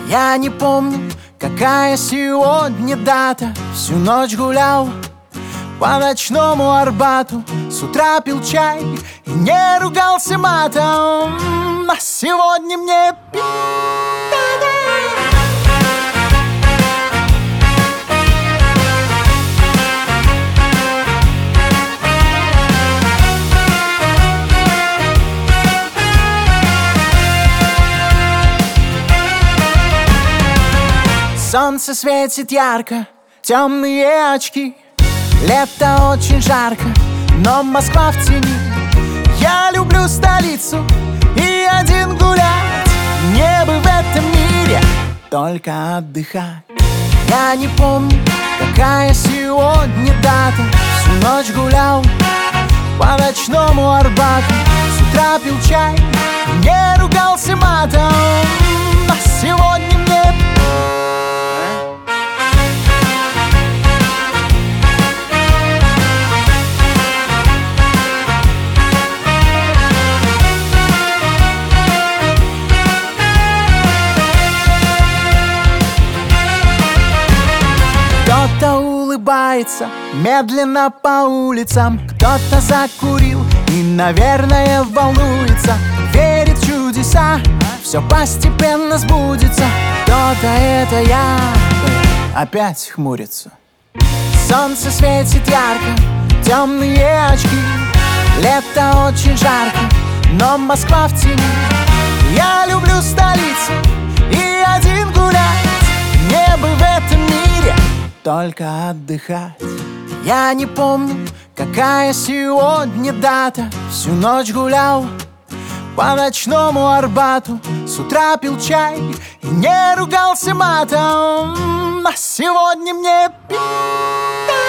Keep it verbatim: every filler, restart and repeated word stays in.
Я не помню, какая сегодня дата. Всю ночь гулял по ночному Арбату. С утра пил чай и не ругался матом. А сегодня мне пи- Солнце светит ярко, темные очки. Лето очень жарко, но Москва в тени. Я люблю столицу и один гулять. Мне бы в этом мире только отдыхать. Я не помню, какая сегодня дата. Всю ночь гулял по ночному Арбату. С утра пил чай, не ругался матом. А сегодня мне кто-то улыбается медленно по улицам, кто-то закурил и, наверное, волнуется. Верит в чудеса, все постепенно сбудется. Кто-то, это я, опять хмурится. Солнце светит ярко, темные очки. Лето очень жарко, но Москва в тени. Я люблю столицу и один гулять. Мне бы в этом мире только отдыхать. Я не помню, какая сегодня дата. Всю ночь гулял по ночному Арбату. С утра пил чай и не ругался матом. А сегодня мне пи-